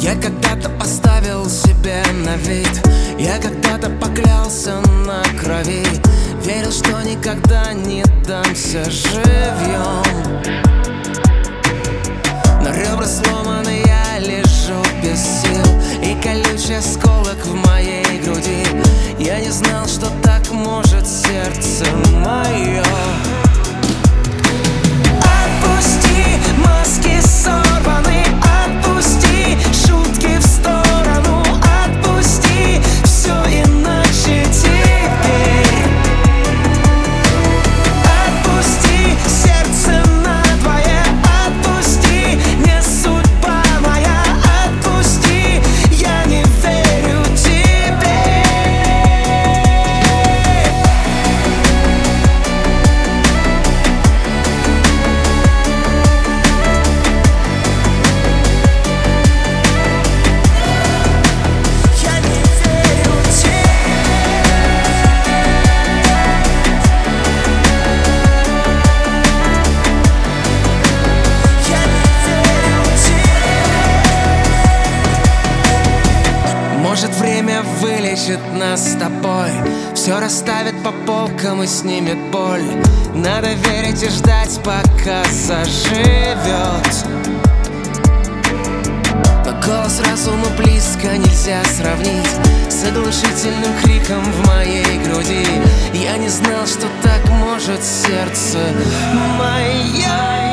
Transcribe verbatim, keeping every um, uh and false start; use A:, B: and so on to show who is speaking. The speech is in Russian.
A: Я когда-то поставил себе на вид, я когда-то поклялся на крови, верил, что никогда не дамся живьем. Но ребра сломаны, я лежу без сил, и колючий осколок в моей груди. Я не знал, что так может сердце мое. Отпусти, маски сорваны, отпусти, шутки в сторону, отпусти, все иначе теперь. Отпусти, сердце надвое, отпусти, не судьба моя, отпусти, я не верю тебе. Может, время вылечит нас с тобой, все расставит по полкам и снимет боль. Надо верить и ждать, пока заживет. Но голос разума близко нельзя сравнить с оглушительным криком в моей груди. Я не знал, что так может сердце мое.